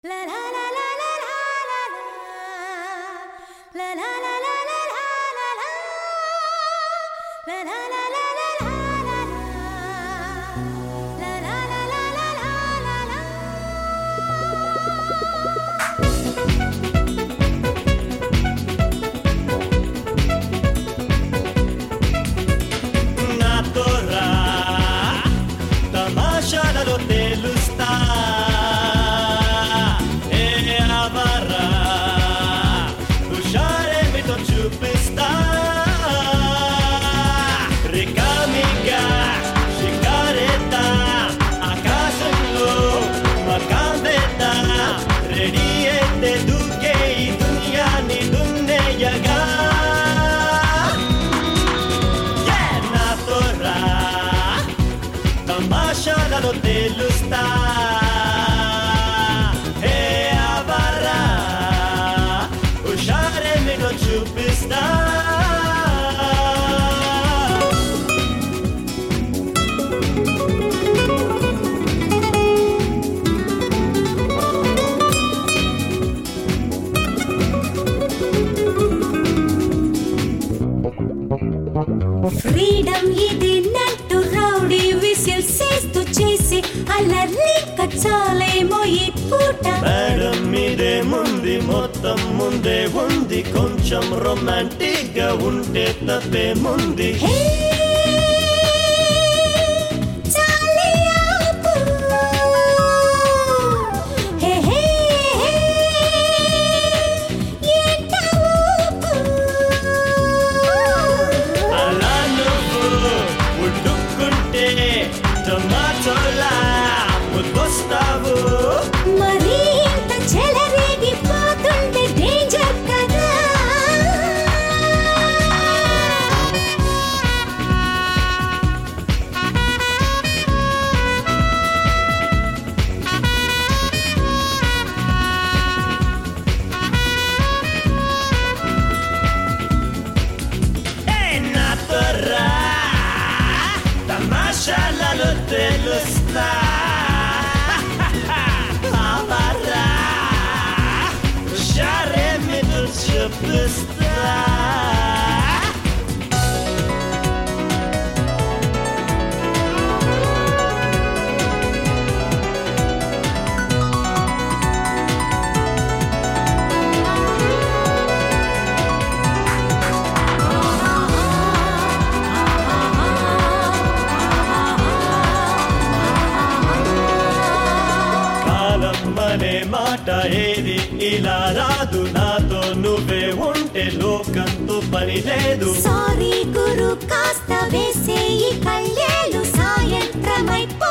తమాషాలలో తేలుస్తా హే ఆవారా హుషారేమిటో చూపిస్తా ఫ్రీడమ్ ఇది నట్టు rowdy whistle చేస్తూ చేసి అలర్లి కచ్చాలేమో ఈ పూట మేడం మీదే ముందు మొత్తం ముందే ఉంది కొంచెం రొమాంటిక్ గా ఉంటే తప్పే ముందు మరి ఇంత చెలరేగిపోతుంటే డేంజర్ కదా నాతో రా తమాషాలలో తెలుస్తా కాలమ్మనే మాట ఏది ఇలా రాదు నాతో నువ్వే ఉంటే లోకంతో పని లేదు సారీ గురు కాస్త వేసే ఈ కళ్యాలు సాయంత్రమైపో